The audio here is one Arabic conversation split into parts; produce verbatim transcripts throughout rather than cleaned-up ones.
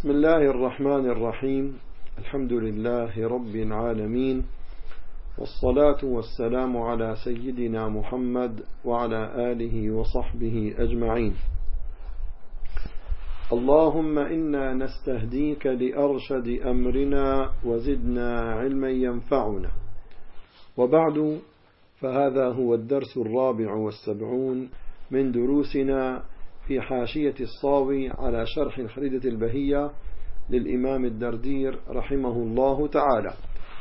بسم الله الرحمن الرحيم. الحمد لله رب العالمين، والصلاة والسلام على سيدنا محمد وعلى آله وصحبه أجمعين. اللهم إنا نستهديك لأرشد أمرنا وزدنا علما ينفعنا. وبعد، فهذا هو الدرس الرابع والسبعون من دروسنا في حاشية الصاوي على شرح الخريدة البهية للإمام الدردير رحمه الله تعالى.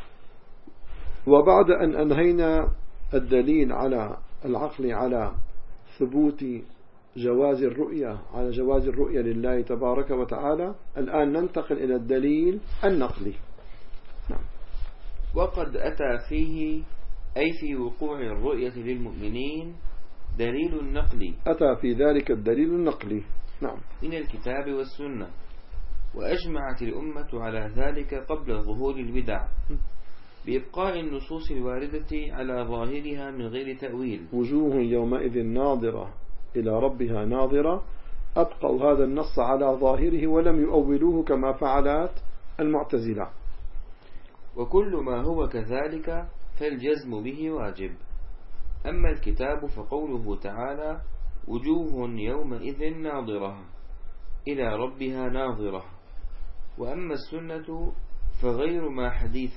وبعد أن أنهينا الدليل على العقل على ثبوت جواز الرؤية على جواز الرؤية لله تبارك وتعالى، الآن ننتقل إلى الدليل النقلي. نعم. وقد أتى فيه أي في وقوع الرؤية للمؤمنين دليل نقلي، أتى في ذلك الدليل النقلي نعم من الكتاب والسنة، وأجمعت الأمة على ذلك قبل ظهور البدع بإبقاء النصوص الواردة على ظاهرها من غير تأويل. وجوه يومئذ ناظرة إلى ربها ناظرة، أبقوا هذا النص على ظاهره ولم يؤولوه كما فعلت المعتزلة. وكل ما هو كذلك فالجزم به واجب. أما الكتاب فقوله تعالى وجوه يومئذ ناظرة إلى ربها ناظرة. وأما السنة فغير ما حديث،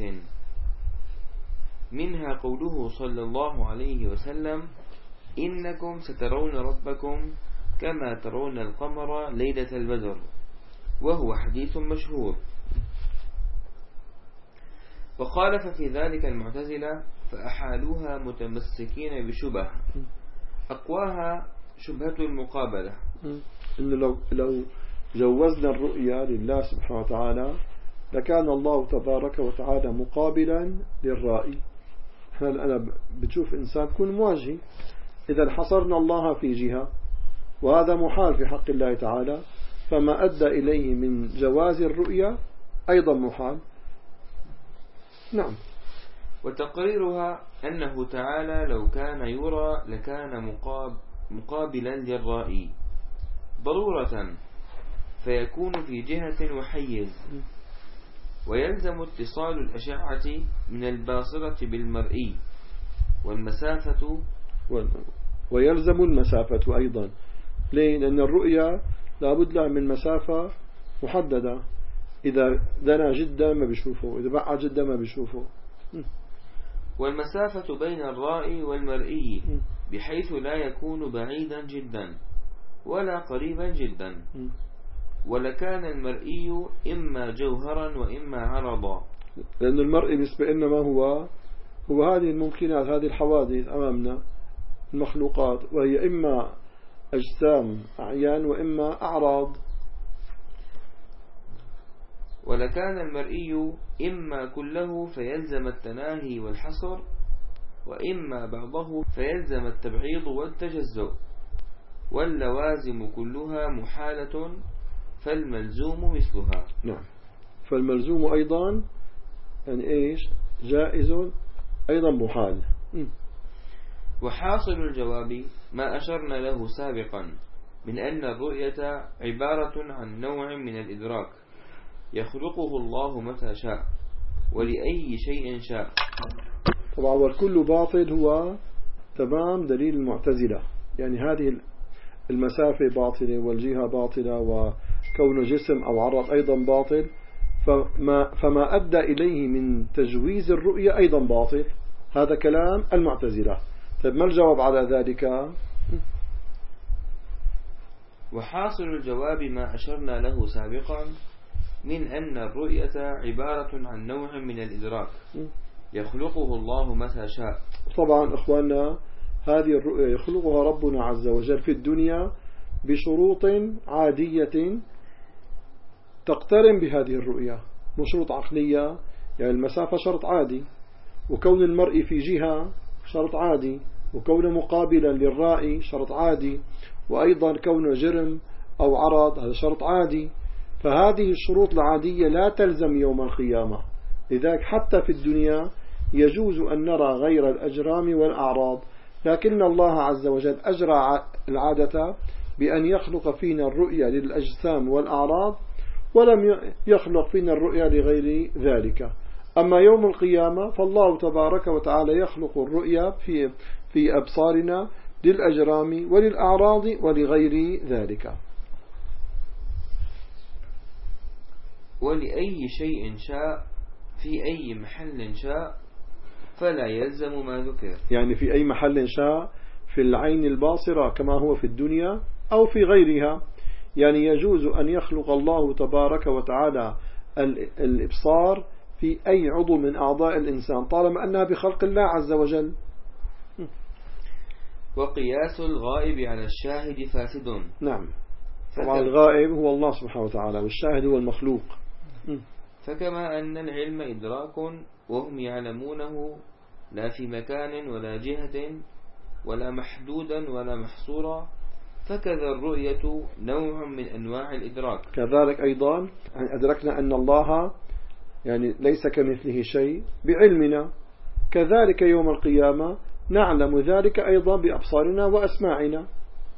منها قوله صلى الله عليه وسلم إنكم سترون ربكم كما ترون القمر ليلة البدر، وهو حديث مشهور. وخالف في ذلك المعتزلة فأحالوها متمسكين بشبه أقواها شبهة المقابلة، إنه لو, لو جوزنا الرؤيا لله سبحانه وتعالى لكان الله تبارك وتعالى مقابلا للرائي. هل أنا بتشوف إنسان تكون مواجهي، إذا حصرنا الله في جهة وهذا محال في حق الله تعالى، فما أدى إليه من جواز الرؤيا أيضا محال. نعم. وتقريرها أنه تعالى لو كان يرى لكان مقابلا للرائي ضرورة، فيكون في جهة وحيز، ويلزم اتصال الأشعة من الباصرة بالمرئي والمسافة ويلزم المسافة أيضا. ليه؟ لأن الرؤيا لابد لها من مسافة محددة، إذا دنا جدا ما بيشوفه، إذا بعد جدا ما بيشوفه. والمسافة بين الرائي والمرئي بحيث لا يكون بعيدا جدا ولا قريبا جدا. ولكان المرئي إما جوهرا وإما عرضا، لأن المرئي بالنسبة لنا ما هو هو هذه الممكنات، هذه الحوادث أمامنا المخلوقات، وهي إما أجسام أعيان وإما أعراض. ولكان المرئي إما كله فيلزم التناهي والحصر، وإما بعضه فيلزم التبعيض والتجزؤ، واللوازم كلها محالة فالملزوم مثلها. نعم. فالملزوم أيضا يعني إيش جائز أيضا محال. وحاصل الجواب ما أشرنا له سابقا من أن الرؤية عبارة عن نوع من الإدراك يخلقه الله متى شاء ولأي شيء شاء. طبعا والكل باطل هو تمام دليل المعتزلة، يعني هذه المسافة باطلة والجهة باطلة وكون جسم أو عرض أيضا باطل، فما, فما أدى إليه من تجويز الرؤية أيضا باطل. هذا كلام المعتزلة. طيب ما الجواب على ذلك؟ وحاصل الجواب ما أشرنا له سابقا من أن الرؤية عبارة عن نوع من الإدراك يخلقه الله متى شاء. طبعا إخواننا هذه الرؤية يخلقها ربنا عز وجل في الدنيا بشروط عادية تقترن بهذه الرؤية، مش شروط عقلية. يعني المسافة شرط عادي، وكون المرء في جهة شرط عادي، وكون مقابلا للرائي شرط عادي، وأيضا كون جرم أو عرض هذا شرط عادي. فهذه الشروط العادية لا تلزم يوم القيامة. لذلك حتى في الدنيا يجوز أن نرى غير الأجرام والأعراض، لكن الله عز وجل أجرى العادة بأن يخلق فينا الرؤية للأجسام والأعراض، ولم يخلق فينا الرؤيا لغير ذلك. أما يوم القيامة فالله تبارك وتعالى يخلق الرؤيا في في أبصارنا للأجرام وللأعراض ولغير ذلك. ولأي شيء شاء في أي محل شاء فلا يلزم ما ذكر. يعني في أي محل شاء، في العين الباصرة كما هو في الدنيا أو في غيرها. يعني يجوز أن يخلق الله تبارك وتعالى الإبصار في أي عضو من أعضاء الإنسان طالما أنها بخلق الله عز وجل. وقياس الغائب على الشاهد فاسد. نعم، طبعا الغائب هو الله سبحانه وتعالى والشاهد هو المخلوق. فكما أن العلم إدراك وهم يعلمونه لا في مكان ولا جهة ولا محدودا ولا محصورا، فكذا الرؤية نوع من أنواع الإدراك. كذلك أيضا يعني أدركنا أن الله يعني ليس كمثله شيء بعلمنا، كذلك يوم القيامة نعلم ذلك أيضا بأبصارنا وأسماعنا،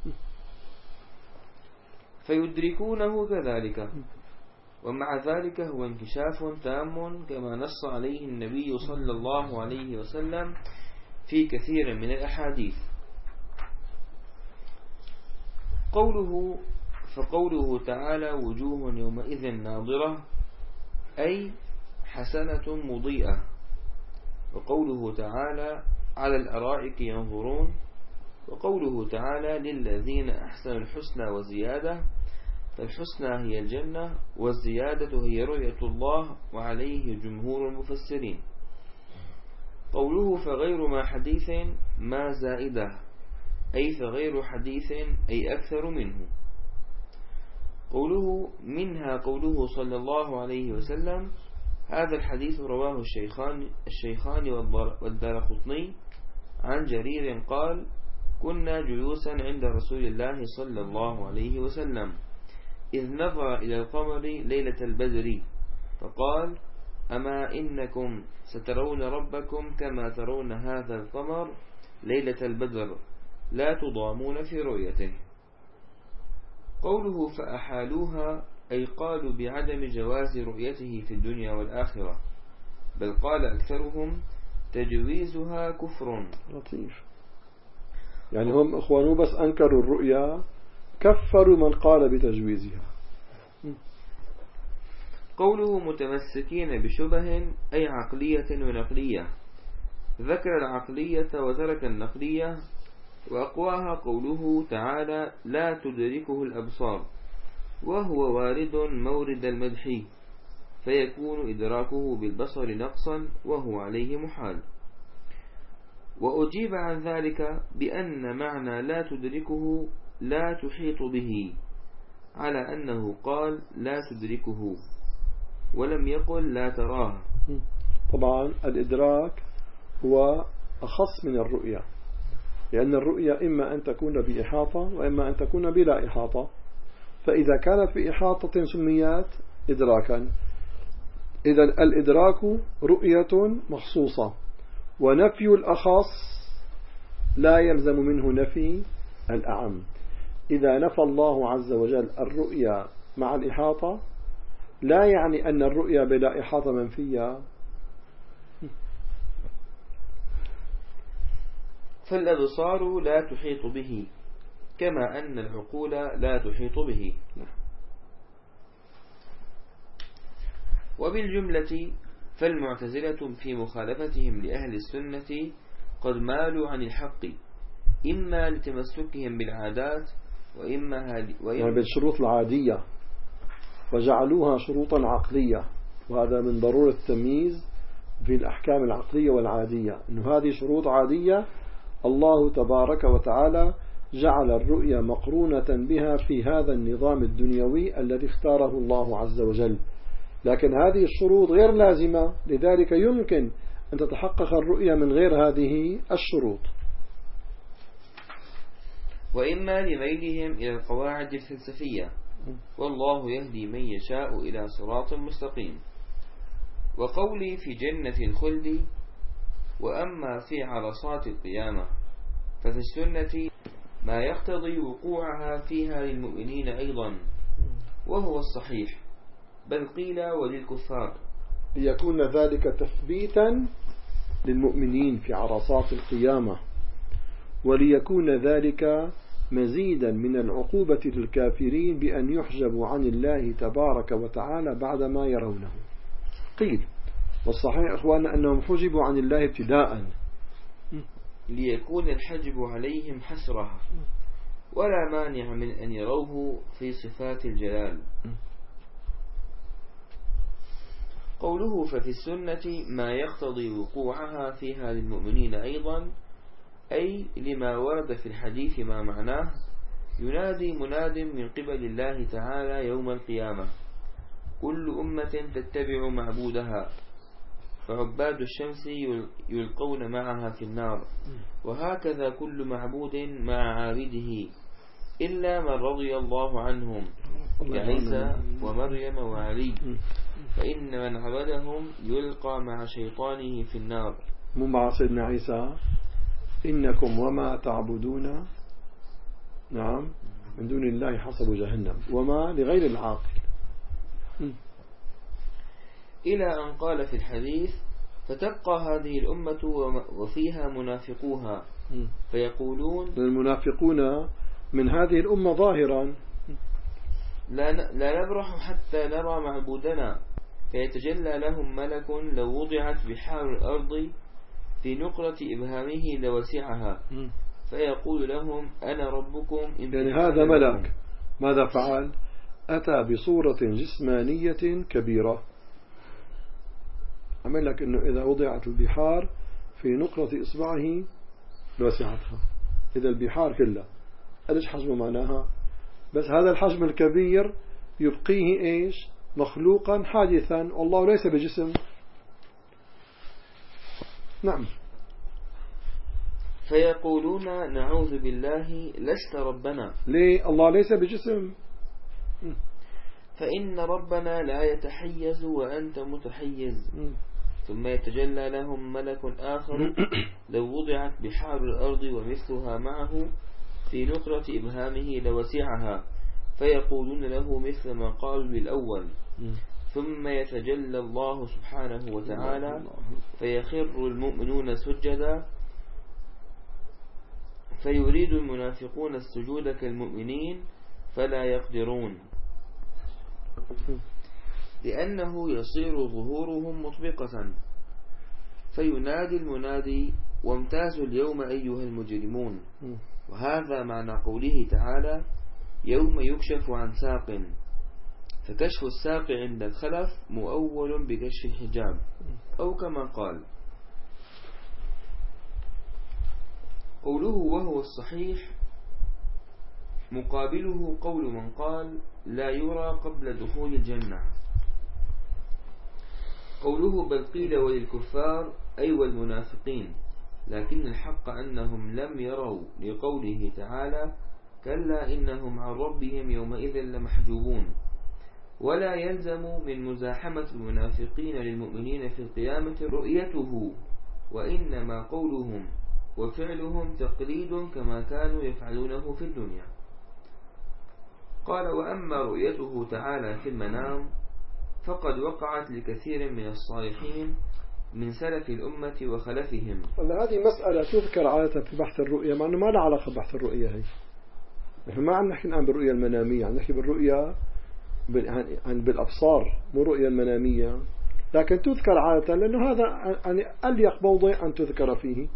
فيدركونه كذلك. ومع ذلك هو انكشاف تام كما نص عليه النبي صلى الله عليه وسلم في كثير من الأحاديث. قوله فقوله تعالى وجوه يومئذ ناظرة أي حسنة مضيئة. وقوله تعالى على الأرائك ينظرون. وقوله تعالى للذين أحسنوا الحسنى وزيادة، فالحسنى هي الجنة والزيادة هي رؤية الله، وعليه جمهور المفسرين. قوله فغير ما حديث ما زائدة أي فغير حديث أي أكثر منه. قوله منها قوله صلى الله عليه وسلم. هذا الحديث رواه الشيخان, الشيخان والدارقطني عن جرير قال كنا جلوسا عند رسول الله صلى الله عليه وسلم إذ نظر إلى القمر ليلة البدر فقال أما إنكم سترون ربكم كما ترون هذا القمر ليلة البدر لا تضامون في رؤيته. قوله فأحالوها أي قالوا بعدم جواز رؤيته في الدنيا والآخرة، بل قال أكثرهم تجويزها كفر. لطيف. يعني هم إخوانه بس أنكروا الرؤيا كفروا من قال بتجويزها. قوله متمسكين بشبه أي عقلية ونقلية، ذكر العقلية وترك النقلية، وأقواها قوله تعالى لا تدركه الأبصار، وهو وارد مورد المدح فيكون إدراكه بالبصر نقصا وهو عليه محال. وأجيب عن ذلك بأن معنى لا تدركه لا تحيط به، على أنه قال لا تدركه ولم يقل لا تراه. طبعا الإدراك هو أخص من الرؤية، لأن الرؤية إما أن تكون بإحاطة وإما أن تكون بلا إحاطة، فإذا كانت بإحاطة سميت إدراكا. إذا الإدراك رؤية مخصوصة، ونفي الأخص لا يلزم منه نفي الأعم. إذا نفى الله عز وجل الرؤية مع الإحاطة لا يعني أن الرؤية بلا إحاطة منفية. فالأبصار لا تحيط به كما أن العقول لا تحيط به. وبالجملة فالمعتزلة في مخالفتهم لأهل السنة قد مالوا عن الحق، إما لتمسكهم بالعادات وإما, وإما بالشروط العادية، وجعلوها شروطا عقلية. وهذا من ضرورة التمييز في الأحكام العقلية والعادية، أن هذه شروط عادية الله تبارك وتعالى جعل الرؤيا مقرونة بها في هذا النظام الدنيوي الذي اختاره الله عز وجل، لكن هذه الشروط غير لازمة، لذلك يمكن أن تتحقق الرؤيا من غير هذه الشروط. وإما لميلهم إلى القواعد الفلسفية، والله يهدي من يشاء إلى صراط مستقيم. وقولي في جنة الخلد، وأما في عرصات القيامة ففي السنة ما يقتضي وقوعها فيها للمؤمنين أيضا، وهو الصحيح. بل قيل وللكفار، ليكون ذلك تثبيتا للمؤمنين في عرصات القيامة، وليكون ذلك مزيدا من العقوبة للكافرين بأن يحجبوا عن الله تبارك وتعالى بعدما يرونه. قيل، والصحيح أخوانا أنهم حجبوا عن الله ابتداء، ليكون الحجب عليهم حسرة، ولا مانع من أن يروه في صفات الجلال. قوله ففي السنة ما يقتضي وقوعها فيها للمؤمنين أيضا، أي لما ورد في الحديث ما معناه، ينادي مناد من قبل الله تعالى يوم القيامة: كل أمة تتبع معبودها، فعباد الشمس يلقون معها في النار، وهكذا كل معبود مع عابده، إلا من رضي الله عنهم كعيسى ومريم وعلي، فإن من عبدهم يلقى مع شيطانه في النار. مو مع سيدنا عيسى: إنكم وما تعبدون نعم من دون الله حسب جهنم، وما لغير العاقل، إلى أن قال في الحديث: فتبقى هذه الأمة وفيها منافقوها، فيقولون: المنافقون من هذه الأمة ظاهرا لا لا نبرح حتى نرى معبودنا، فيتجلى لهم ملك لو وضعت بحار الأرض في نقرة إبهامه لوسعها، فيقول لهم: أنا ربكم. يعني هذا ملك ماذا فعل؟ أتى بصورة جسمانية كبيرة، عمل لك أنه إذا وضعت البحار في نقرة إصبعه لوسعتها. إذا البحار كلها أليش حجم معناها؟ بس هذا الحجم الكبير يبقيه إيش؟ مخلوقا حادثا، والله ليس بجسم. نعم. فيقولون: نعوذ بالله لست ربنا. ليه الله ليس بجسم؟ فإن ربنا لا يتحيز وأنت متحيز. ثم يتجلى لهم ملك آخر لو وضعت بحار الأرض ومثلها معه في نقرة إبهامه لوسعها، فيقولون له مثل ما قالوا للأول. ثم يتجلى الله سبحانه وتعالى فيخر المؤمنون سجدا، فيريد المنافقون السجود كالمؤمنين فلا يقدرون، لأنه يصير ظهورهم مطبقة. فينادي المنادي: وامتازوا اليوم أيها المجرمون. وهذا معنى قوله تعالى: يوم يكشف عن ساق، فكشف الساق عند الخلف مؤول بكشف الحجاب، أو كما قال. قوله وهو الصحيح مقابله قول من قال: لا يرى قبل دخول الجنة. قوله بل قيل وللكفار أي والمنافقين، لكن الحق أنهم لم يروا، لقوله تعالى: كلا إنهم عن ربهم يومئذ لمحجوبون. ولا يلزم من مزاحمة المنافقين للمؤمنين في القيامة رؤيته، وإنما قولهم وفعلهم تقليد كما كانوا يفعلونه في الدنيا. قال: وأما رؤيته تعالى في المنام فقد وقعت لكثير من الصالحين من سلف الأمة وخلفهم. هذه مسألة تذكر عادة في بحث الرؤية، مع أنه ما له علاقة ببحث الرؤية. هي نحن ما عم نحكي الآن بالرؤية المنامية، عم نحكي بالرؤية بالأبصار، مو رؤية المنامية، لكن تذكر عادة لأنه هذا يعني أليق موضع أن تذكر فيه.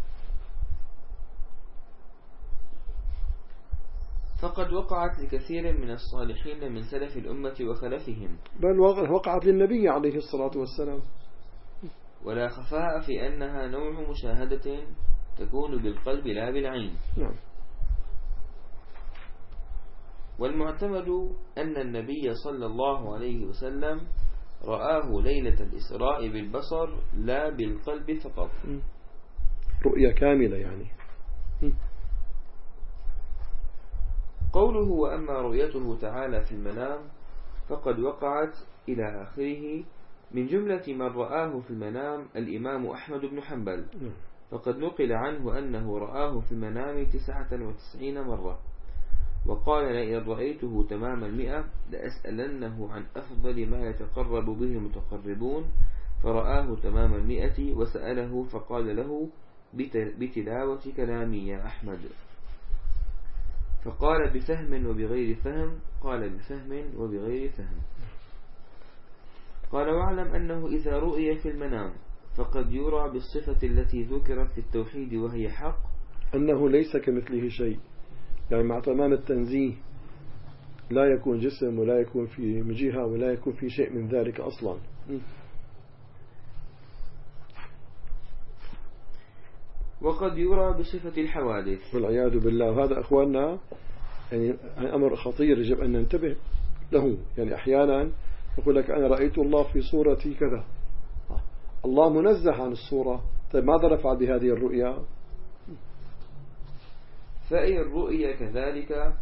فقد وقعت لكثير من الصالحين من سلف الأمة وخلفهم، بل وقعت للنبي عليه الصلاة والسلام. ولا خفاء في أنها نوع مشاهدة تكون بالقلب لا بالعين. نعم. والمعتمد أن النبي صلى الله عليه وسلم رآه ليلة الإسراء بالبصر لا بالقلب فقط، رؤية كاملة يعني. قوله وأما رؤيته تعالى في المنام فقد وقعت إلى آخره، من جملة من رآه في المنام الإمام أحمد بن حنبل، فقد نقل عنه أنه رآه في المنام تسعة وتسعين مرة، وقال لئن رأيته تمام المئة لأسألنه عن أفضل ما يتقرب به المتقربون، فرآه تمام المئة وسأله فقال له بتلاوة كلامي يا أحمد، فقال بفهم وبغير فهم، قال بفهم وبغير فهم. قال واعلم أنه إذا رؤي في المنام فقد يرى بالصفة التي ذكرت في التوحيد وهي حق، أنه ليس كمثله شيء، يعني مع تمام التنزيه لا يكون جسم ولا يكون في جهة ولا يكون في شيء من ذلك أصلا. وقد يرى بصفة الحوادث والعياذ بالله. وهذا أخواننا يعني أمر خطير يجب أن ننتبه له. يعني أحيانا يقول لك أنا رأيت الله في صورتي كذا، الله منزه عن الصورة، طيب ماذا نفعل بهذه الرؤيا؟ فإن الرؤيا كذلك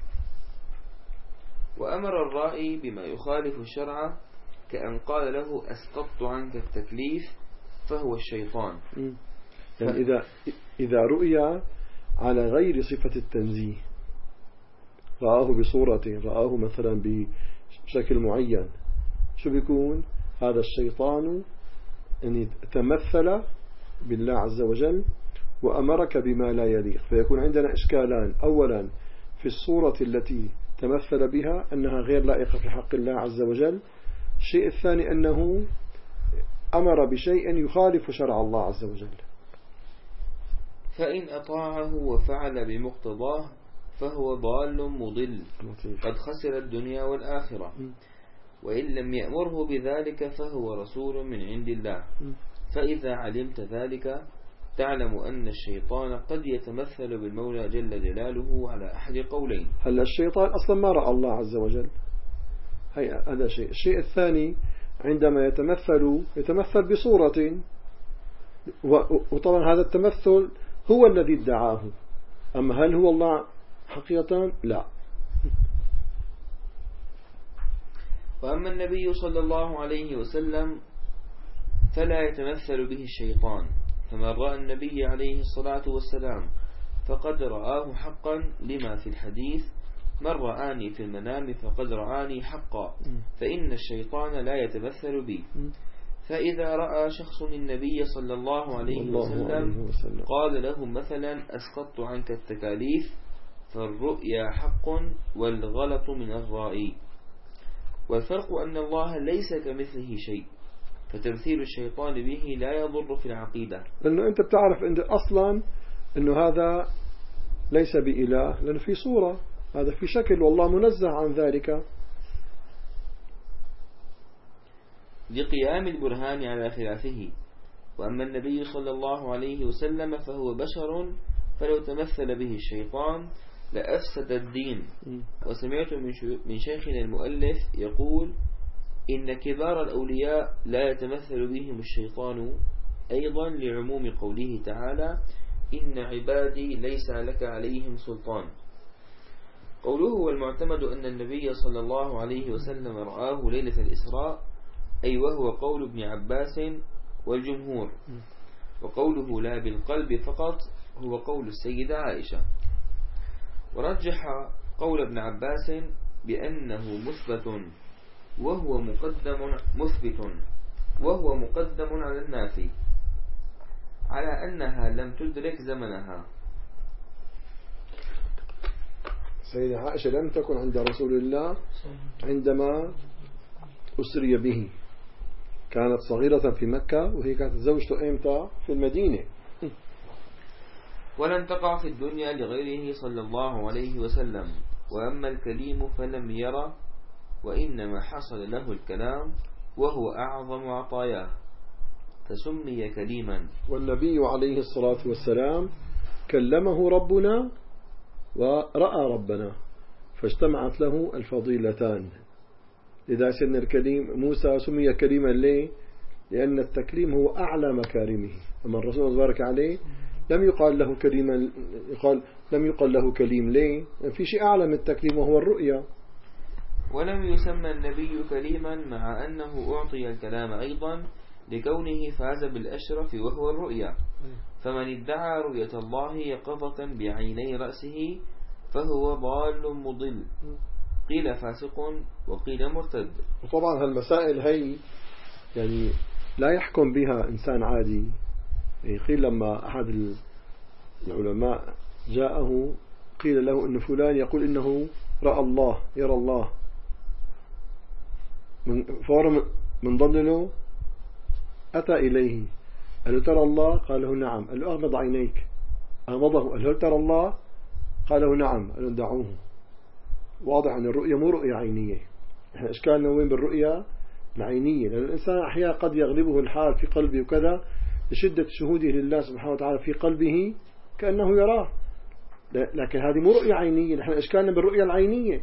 وأمر الرائي بما يخالف الشرع كأن قال له أسقطت عنك التكليف فهو الشيطان. يعني إذا إذا رؤيا على غير صفة التنزيه، رآه بصورة، رآه مثلا بشكل معين، شو بيكون؟ هذا الشيطان يعني تمثل بالله عز وجل وأمرك بما لا يليق، فيكون عندنا إشكالان. أولا في الصورة التي تمثل بها أنها غير لائقة في حق الله عز وجل. الشيء الثاني أنه أمر بشيء يخالف شرع الله عز وجل. فإن أطاعه وفعل بمقتضاه فهو ضال مضل قد خسر الدنيا والآخرة، وإن لم يأمره بذلك فهو رسول من عند الله. فإذا علمت ذلك تعلم أن الشيطان قد يتمثل بالمولى جل جلاله على أحد قولين. هل الشيطان أصلا ما رأى الله عز وجل، هذا شيء. الشيء الثاني عندما يتمثل يتمثل بصورة، وطبعا هذا التمثل هو الذي ادعاه، أما هل هو الله حقيقة؟ لا. وأما النبي صلى الله عليه وسلم فلا يتمثل به الشيطان، فمن رأى النبي عليه الصلاة والسلام فقد رآه حقا، لما في الحديث من رآني في المنام فقد رآني حقا، فإن الشيطان لا يتمثل بي. فإذا رأى شخص النبي صلى الله عليه وسلم قال له مثلا أسقطت عنك التكاليف، فالرؤيا حق والغلط من الرائي. والفرق أن الله ليس كمثله شيء، فتمثيل الشيطان به لا يضر في العقيدة، لأنه أنت بتعرف أنت أصلا أنه هذا ليس بإله، لأنه في صورة، هذا في شكل، والله منزه عن ذلك. لقيام البرهان على خلافه. وأما النبي صلى الله عليه وسلم فهو بشر، فلو تمثل به الشيطان لأفسد الدين. وسمعت من شيخنا المؤلف يقول إن كبار الأولياء لا يتمثل بهم الشيطان، أيضا لعموم قوله تعالى إن عبادي ليس لك عليهم سلطان. قوله والمعتمد أن النبي صلى الله عليه وسلم رآه ليلة الإسراء، أي وهو قول ابن عباس والجمهور. وقوله لا بالقلب فقط هو قول السيدة عائشة. ورجح قول ابن عباس بأنه مثبت وهو مقدم مثبت وهو مقدم على النافي، على أنها لم تدرك زمنها. سيدة عائشة لم تكن عند رسول الله عندما أسري به، كانت صغيرة في مكة، وهي كانت زوجته إمتى؟ في المدينة. ولن تقع في الدنيا لغيره صلى الله عليه وسلم. وأما الكليم فلم يرى، وإنما حصل له الكلام وهو أعظم عطاياه فسمي كليما. والنبي عليه الصلاة والسلام كلمه ربنا ورأى ربنا، فاجتمعت له الفضيلتان. لذا سن الكليم موسى سمي كليما ليه؟ لأن التكليم هو أعلى مكارمه. أما الرسول تبارك عليه لم يقال له كليما، يقال لم يقال له كليم ليه؟ في شيء أعلى من التكليم وهو الرؤيا. ولم يسمى النبي كليما مع أنه أعطي الكلام أيضا لكونه فاز بالأشرف وهو الرؤيا. فمن ادعى رؤية الله يقظة بعيني رأسه فهو ضال مضل، قيل فاسق وقيل مرتد. وطبعا هالمسائل هي يعني لا يحكم بها إنسان عادي. قيل لما أحد العلماء جاءه قيل له أن فلان يقول إنه رأى الله، يرى الله، من فور من ضلله أتى إليه قال له ترى الله؟ قال له نعم. قال له أغمض عينيك، أغمضه. قال له ترى الله؟ قال له نعم. قال له دعوه. واضح أن الرؤية مو رؤية عينية. إحنا إشكالنا وين بالرؤية العينية؟ لأن الإنسان أحيانا قد يغلبه الحال في قلبه وكذا لشدة شهوده لله سبحانه وتعالى في قلبه كأنه يراه، لكن هذه مو رؤية عينية. نحن إشكالنا بالرؤية العينية.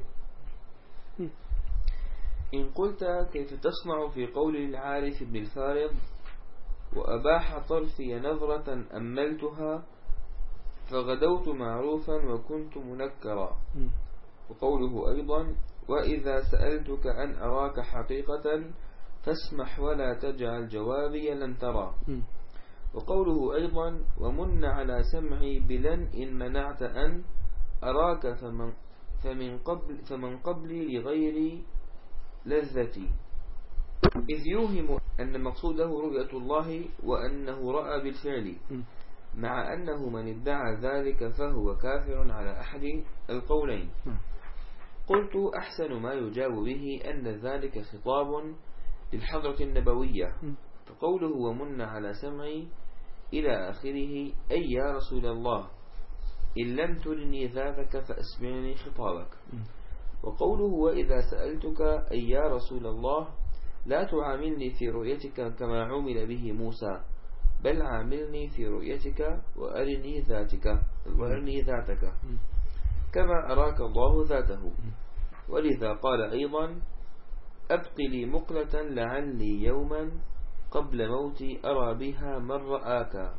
إن قلت كيف تصنع في قول العارف بن الفارض وأباح طرفي نظرة أملتها فغدوت معروفا وكنت منكرا، وقوله أيضا وإذا سألتك أن أراك حقيقة فاسمح ولا تجعل جوابي لن ترى، وقوله أيضا ومن على سمعي بلن إن منعت أن أراك فمن, فمن, قبل فمن قبلي لغيري لذتي، إذ يوهم أن مقصوده رؤية الله وأنه رأى بالفعل، مع أنه من ادعى ذلك فهو كافر على أحد القولين. قلت أحسن ما يجاب به أن ذلك خطاب للحضرة النبوية، فقوله ومن على سمعي إلى آخره أي يا رسول الله إن لم ترني ذاتك فأسمعني خطابك، وقوله وإذا سألتك أي يا رسول الله لا تعاملني في رؤيتك كما عمل به موسى بل عاملني في رؤيتك وأرني ذاتك وأرني ذاتك كما أراك الله ذاته، ولذا قال أيضا أبق لي مقلة لعلي يوما قبل موتي أرى بها من رآك.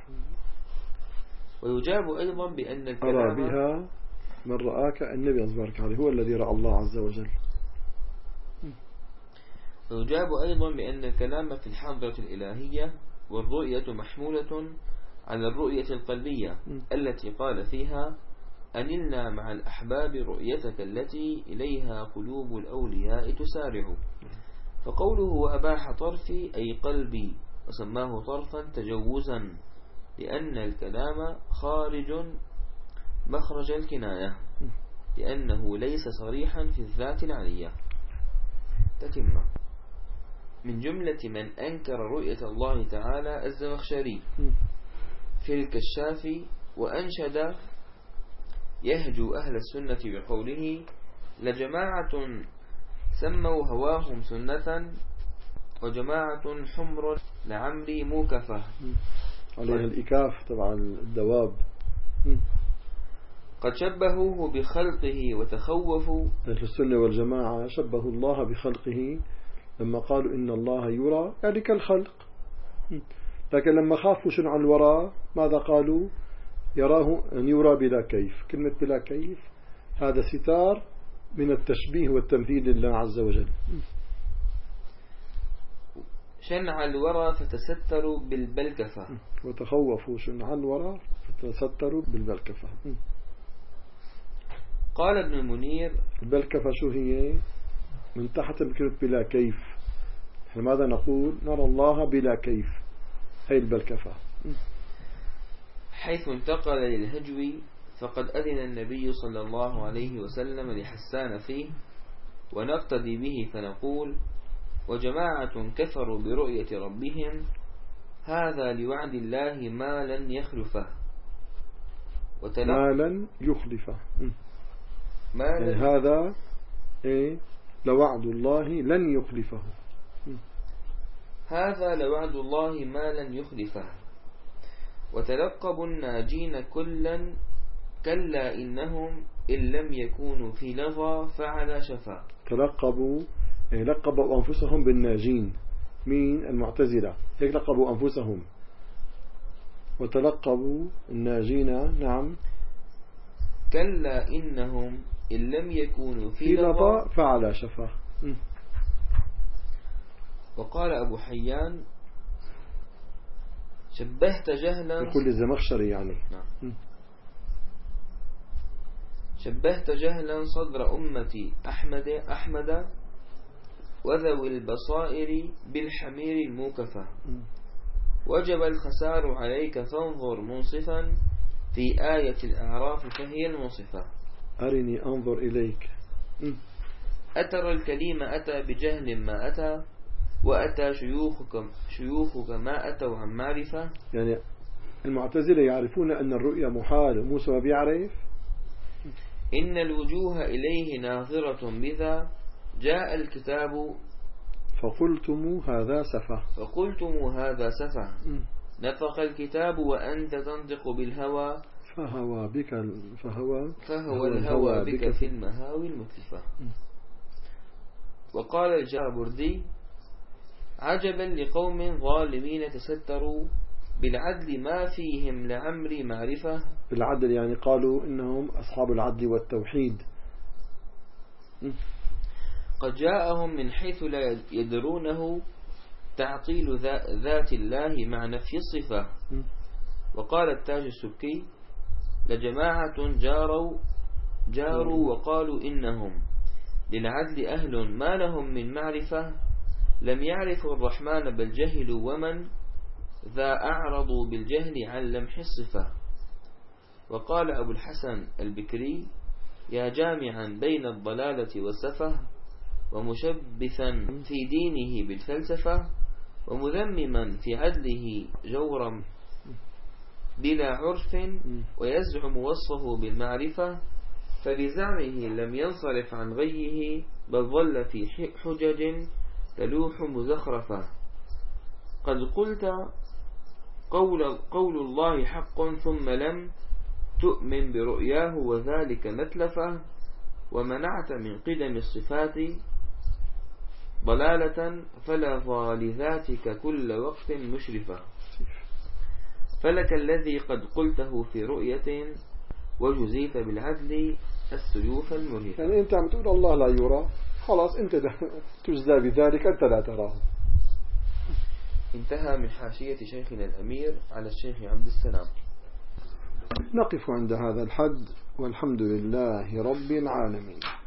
ويجاب أيضا بأن الكلام أرى بها من رآك النبي أصبرك عليه هو الذي رأى الله عز وجل. ويجاب أيضا بأن الكلام في الحضرة الإلهية والرؤية محمولة على الرؤية القلبية التي قال فيها أنلنا مع الأحباب رؤيتك التي إليها قلوب الأولياء تسارع، فقوله وأباح طرفي أي قلبي، وسماه طرفا تجوزا لأن الكلام خارج مخرج الكناية لأنه ليس صريحا في الذات العلية. تتمة. من جملة من أنكر رؤية الله تعالى الزمخشري في الكشاف، وأنشد يهجو أهل السنة بقوله لجماعة سموا هواهم سنة وجماعة حمر لعمري موكفة، عليها الإكاف طبعا الدواب. قد شبهوه بخلقه وتخوفوا. أهل السنة والجماعة شبهوا الله بخلقه لما قالوا إن الله يرى يعني كالخلق، لكن لما خافوا شنو عن الوراء ماذا قالوا؟ يراه أن يرى بلا كيف. كلمة بلا كيف هذا ستار من التشبيه والتمثيل لله عز وجل. شنع الورى فتستروا بالبلكفة، وتخوفوا شنع الورى فتستروا بالبلكفة. قال ابن المنير البلكفة شو هي؟ من تحت بكلمة بلا كيف. ماذا نقول؟ نرى الله بلا كيف، هي البلكفة. حيث انتقل للهجو فقد أذن النبي صلى الله عليه وسلم لحسان فيه، ونقتدي به فنقول وجماعة كفروا برؤية ربهم هذا لوعد الله ما لن يخلفه ما لن يخلفه ما يعني لن هذا إيه؟ لوعد الله لن يخلفه. هذا لوعد الله ما لن يخلفه. وتلقبوا الناجين كلا كلا إنهم إن لم يكونوا في لظى فعلى شفا. تلقبوا يعني لقبوا أنفسهم بالناجين. مين؟ المعتزلة هيك لقبوا أنفسهم. وتلقبوا الناجين نعم كلا إنهم إن لم يكونوا في, في لظى لظى فعلى شفا. وقال أبو حيان شبهت جهلا يقول الزمخشري يعني نعم. شبهت جهلا صدر أمتي أحمد أحمد وذوي البصائر بالحمير الموكفة وجب الخسار عليك فانظر منصفا في آية الأعراف فهي المنصفة. أرني أنظر إليك. أترى الكليم أتى بجهل ما أتى وأتى شيوخك, شيوخك ما أتوا عن معرفة. يعني المعتزلة يعرفون أن الرؤيا محال وموسى بيعرف. إن الوجوه إليه ناظرة بذا جاء الكتاب فقلتم هذا سفه فقلتم هذا سفه نطق الكتاب وأنت تنطق بالهوى فهوى بك فهوى فهو الهوى بك في المهاوي المتلفة. وقال الجابردي عجبا لقوم ظالمين تستروا بالعدل ما فيهم لعمري معرفة. بالعدل يعني قالوا إنهم أصحاب العدل والتوحيد. قد جاءهم من حيث لا يدرونه تعطيل ذات الله مع نفي الصفة. وقال التاج السبكي لجماعة جاروا جاروا وقالوا إنهم للعدل أهل ما لهم من معرفة لم يعرفوا الرحمن بل جهلوا ومن ذا أعرضوا بالجهل عن لمح الصفة. وقال أبو الحسن البكري يا جامعا بين الضلالة والسفة ومشبثا في دينه بالفلسفة ومذمما في عدله جورا بلا عرف ويزعم وصفه بالمعرفة فبزعمه لم ينصرف عن غيه بل ظل في حجج تلوح مزخرفة. قد قلت قول, قول الله حق ثم لم تؤمن برؤياه وذلك متلفة ومنعت من قدم الصفات ضلالة فلا لذاتك كل وقت مشرفة. فلك الذي قد قلته في رؤية وجزيت بالعدل السيوف المرهفة. يعني أنت عم تقول الله لا يرى خلاص أنت تجزى بذلك أنت لا تراه. انتهى من حاشية شيخنا الأمير على الشيخ عبد السلام. نقف عند هذا الحد والحمد لله رب العالمين.